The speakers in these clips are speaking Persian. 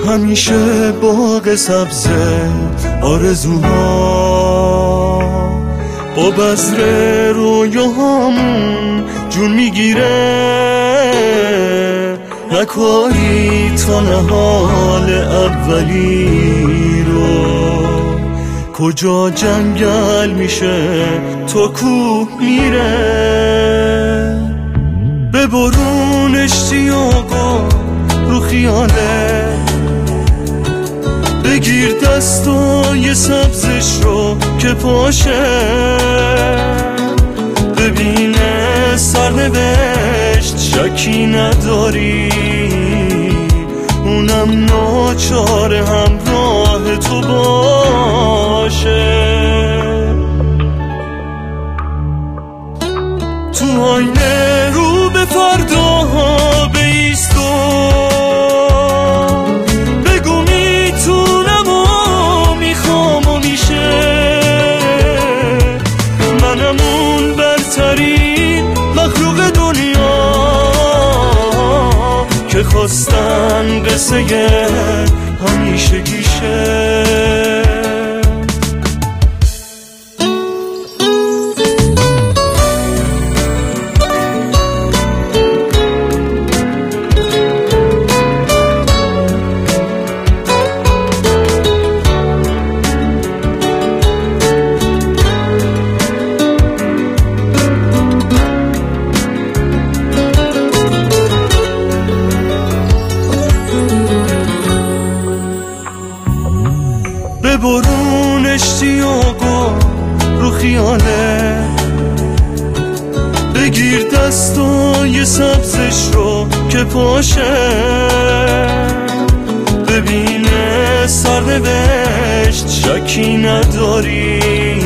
همیشه باغ سبز آرزوها با بذر رویاهامون جون میگیره. نکاری تا نهال اولی رو، کجا جنگل میشه تو کوه میره. ببرون اشتیاقا رو خیاله، بگیر دستای سبزش رو که پاشه. ببینه سرنوشت شکی نداری، اونم ناچار همراه تو باشه. تو آینه رو به فرداها بایستو، بگو میتونم و میخوام و میشه. منم اون برترین مخلوق دنیا که خواستن قصه همیشگیشه. ببرون اشتیاقا رو خیاله، بگیر دستای سبزش رو که پاشه. ببینه سرنوشت شکی نداری،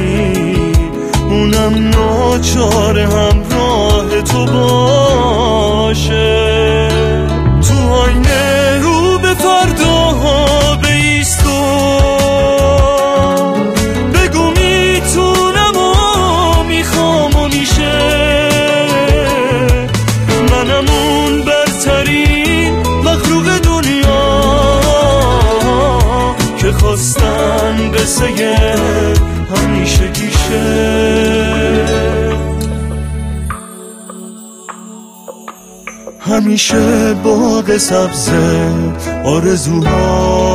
اونم ناچار همراه تو باشه. تو آینه رو به فرداها بایستو، بگو میتونم و میخوام و میشه. منم اون برترین مخلوق دنیا که خواستن قصه همیشگیشه. همیشه باغ سبز آرزوها